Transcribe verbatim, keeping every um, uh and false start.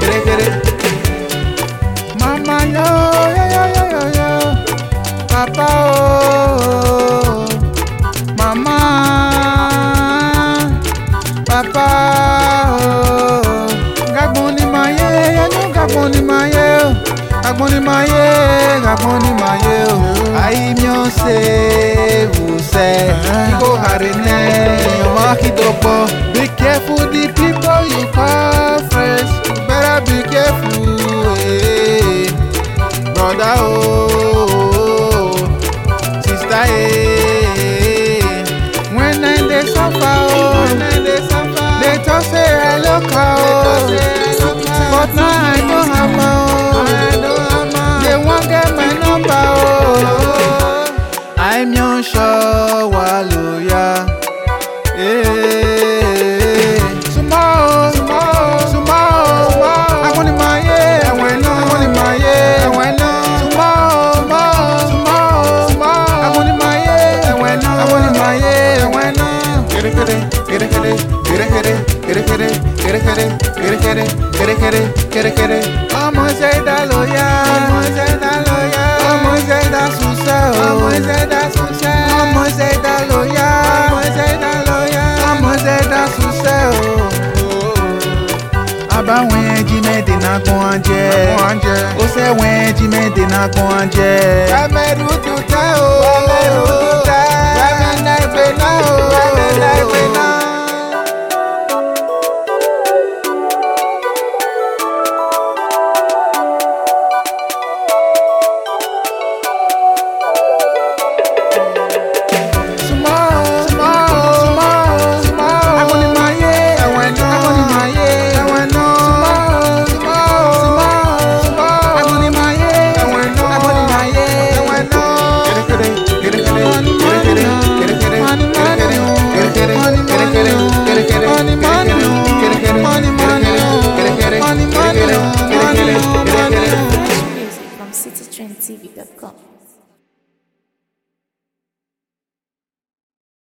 kere kere. Mama yo yo yo yo yo yo, papa oh, mama, papa oh. Gagbon ni ma ye, ye no gagbon ni ma ye, gagbon ni ma ye, gagbon ni ma ye oh. Ayi mi o se use, iko harine, yo ma ki dropo. Be careful the people you call friends, you better be careful, eh. Brother oh, sister eh. When I dey suffer oh, when I dey suffer, they talk say I look oh, but now I know hammer oh, they won't get my number oh. I'm your show waloya, eh. Tomorrow, tomorrow, tomorrow, I'm on my yeah, I went on, I'm on my yeah, I went on. Tomorrow, tomorrow, tomorrow, I'm on my yeah, I went on, I'm on my yeah, I went on. Get it, get it, get it, get it, get it, get it, get it, get it, get it, get it, get it, get it, get it, get it, get it. Ọmọ Zeda lóya, ọmọ Zeda lóya, ọmọ Zeda sunṣẹ́ o, ọmọ Zeda sunṣẹ́, ọmọ Zeda lóya, ọmọ Zeda lóya, ọmọ Zeda sunṣẹ́ o. Abáwọn ẹjí mẹ́ẹ̀dẹ̀ náà gbọ́n á jẹ́, ó sẹ́wọ̀n ẹjí mẹ́ẹ̀dẹ̀ náà gbọ́n á jẹ́. Ẹ̀mẹ́rù dùn tẹ́ o.